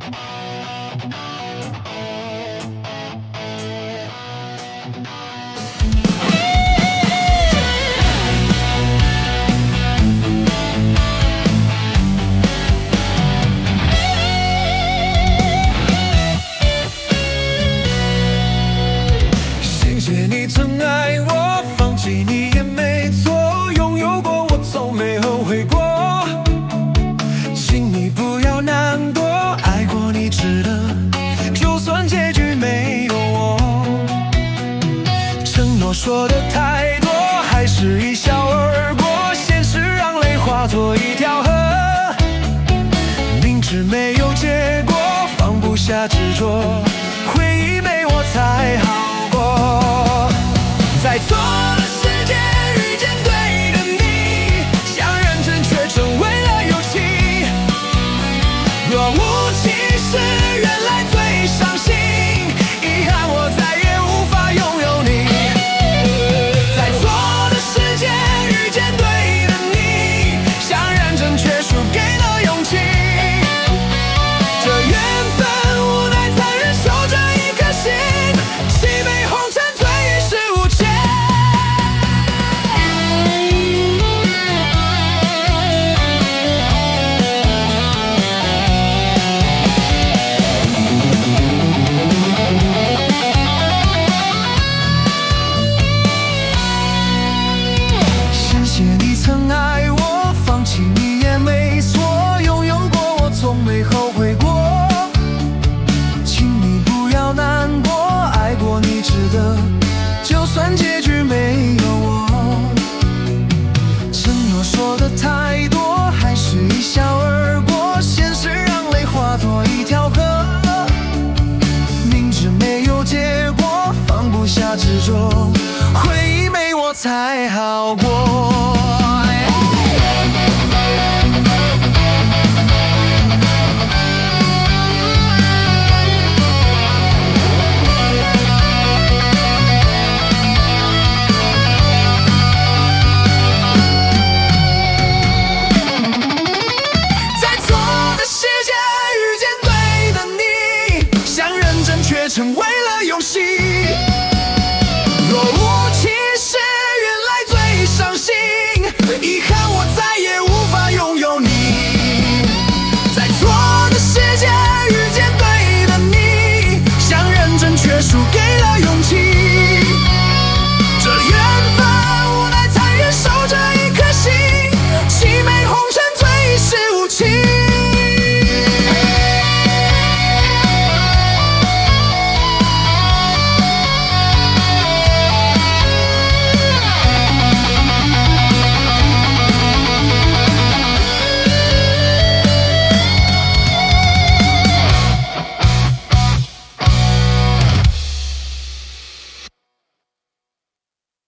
谢谢你曾爱我，放弃你也没错，拥有过我从没后悔过。请你不要难过，爱过你值得，就算结局没有我。承诺说的太多，还是一笑而过，现实让泪化作一条河。明知没有结果，放不下执着，回忆没我才好过。在错的时间遇见对的你，想认真却成为了勇气。若无其事原来最伤心，遗憾我再也无法拥有你。在错的时间遇见对的你，想认真却输给了勇气。这缘分无奈残忍守着一颗心，西北红尘醉于世无情。谢谢你曾爱我，放弃你也没错，拥有过我从没后悔过。请你不要难过，爱过你值得，就算结局没有我。承诺说的太多，还是一笑而过，现实让泪化作一条河。明知没有结果，放不下执着，回忆没我才好过。在错的时间遇见对的你，想认真却成为